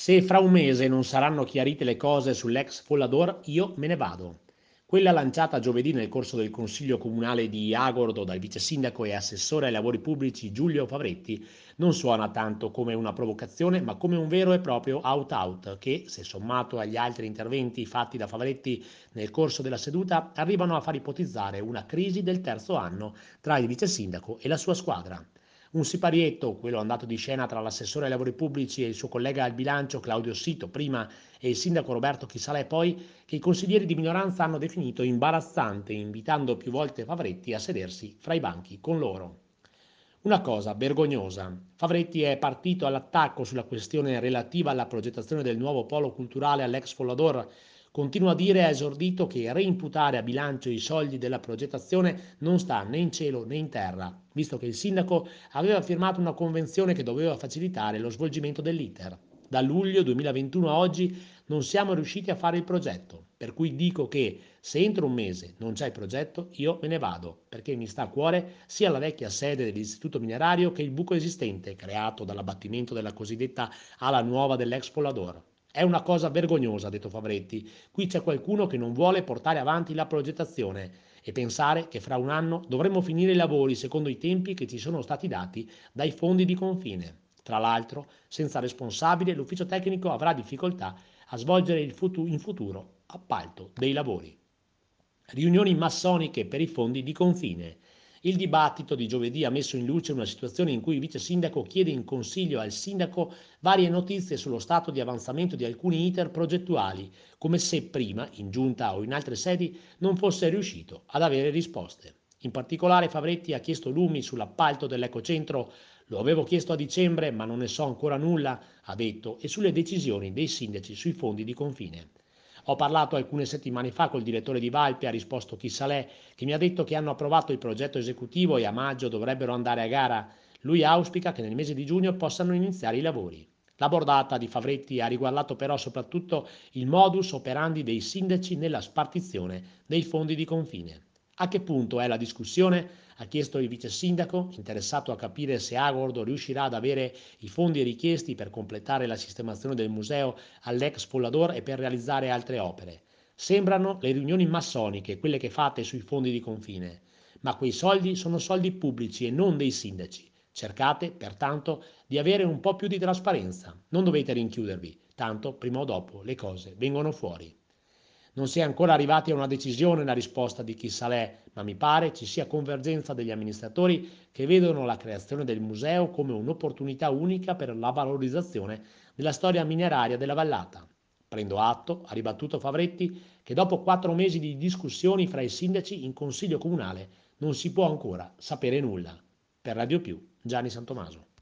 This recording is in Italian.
Se fra un mese non saranno chiarite le cose sull'ex Follador, io me ne vado. Quella lanciata giovedì nel corso del Consiglio Comunale di Agordo dal vice sindaco e assessore ai lavori pubblici Giulio Favretti non suona tanto come una provocazione, ma come un vero e proprio out-out che, se sommato agli altri interventi fatti da Favretti nel corso della seduta, arrivano a far ipotizzare una crisi del terzo anno tra il vice sindaco e la sua squadra. Un siparietto, quello andato di scena tra l'assessore ai lavori pubblici e il suo collega al bilancio Claudio Sito prima e il sindaco Roberto Chisalè poi, che i consiglieri di minoranza hanno definito imbarazzante, invitando più volte Favretti a sedersi fra i banchi con loro. Una cosa vergognosa. Favretti è partito all'attacco sulla questione relativa alla progettazione del nuovo polo culturale all'ex Follador. Continua a dire e ha esordito che reimputare a bilancio i soldi della progettazione non sta né in cielo né in terra, visto che il sindaco aveva firmato una convenzione che doveva facilitare lo svolgimento dell'iter. Da luglio 2021 a oggi non siamo riusciti a fare il progetto, per cui dico che se entro un mese non c'è il progetto io me ne vado, perché mi sta a cuore sia la vecchia sede dell'istituto minerario che il buco esistente creato dall'abbattimento della cosiddetta ala nuova dell'ex Pollador. È una cosa vergognosa, ha detto Favretti. Qui c'è qualcuno che non vuole portare avanti la progettazione e pensare che fra un anno dovremmo finire i lavori secondo i tempi che ci sono stati dati dai fondi di confine. Tra l'altro, senza responsabile, l'ufficio tecnico avrà difficoltà a svolgere in futuro appalto dei lavori. Riunioni massoniche per i fondi di confine. Il dibattito di giovedì ha messo in luce una situazione in cui il vice sindaco chiede in consiglio al sindaco varie notizie sullo stato di avanzamento di alcuni iter progettuali, come se prima, in giunta o in altre sedi, non fosse riuscito ad avere risposte. In particolare Favretti ha chiesto lumi sull'appalto dell'ecocentro, lo avevo chiesto a dicembre ma non ne so ancora nulla, ha detto, e sulle decisioni dei sindaci sui fondi di confine. Ho parlato alcune settimane fa col direttore di Valpi, ha risposto Chissalè, che mi ha detto che hanno approvato il progetto esecutivo e a maggio dovrebbero andare a gara. Lui auspica che nel mese di giugno possano iniziare i lavori. La bordata di Favretti ha riguardato però soprattutto il modus operandi dei sindaci nella spartizione dei fondi di confine. A che punto è la discussione? Ha chiesto il vice sindaco, interessato a capire se Agordo riuscirà ad avere i fondi richiesti per completare la sistemazione del museo all'ex Pollador e per realizzare altre opere. Sembrano le riunioni massoniche, quelle che fate sui fondi di confine, ma quei soldi sono soldi pubblici e non dei sindaci. Cercate, pertanto, di avere un po' più di trasparenza. Non dovete rinchiudervi, tanto prima o dopo le cose vengono fuori. Non si è ancora arrivati a una decisione la risposta di Chissalè, ma mi pare ci sia convergenza degli amministratori che vedono la creazione del museo come un'opportunità unica per la valorizzazione della storia mineraria della vallata. Prendo atto, ha ribattuto Favretti, che dopo 4 mesi di discussioni fra i sindaci in consiglio comunale non si può ancora sapere nulla. Per Radio Più, Gianni Santomaso.